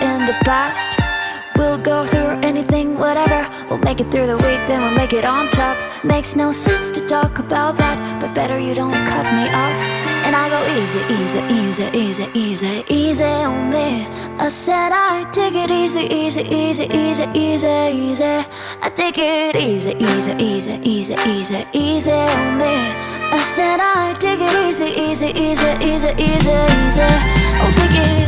in the past. We'll go through anything, whatever. We'll make it through the week, then we'll make it on top. Makes no sense to talk about that, but better you don't cut me off. And I go easy, easy, easy, easy, easy, easy on me. I said I take it easy, easy, easy, easy, easy, easy. I take it easy, easy, easy, easy, easy, easy on me. I said I take it easy, easy, easy, easy, easy, easy. Oh, take it